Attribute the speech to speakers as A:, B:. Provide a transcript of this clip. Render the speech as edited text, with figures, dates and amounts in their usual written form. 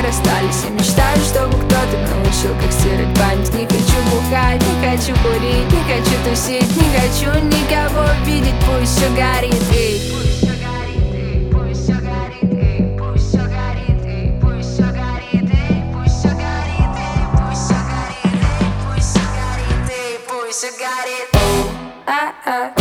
A: расстались. Я мечтаю, чтобы кто-то научил, как стирать память. Не хочу бухать, не хочу курить, не хочу тусить, не хочу никого видеть. Пусть все горит, эй. Пусть все горит, эй. Пусть все горит, эй. Пусть все горит, эй. Пусть все горит, эй. Пусть все горит, эй. Пусть все горит, эй. Пусть все горит, эй.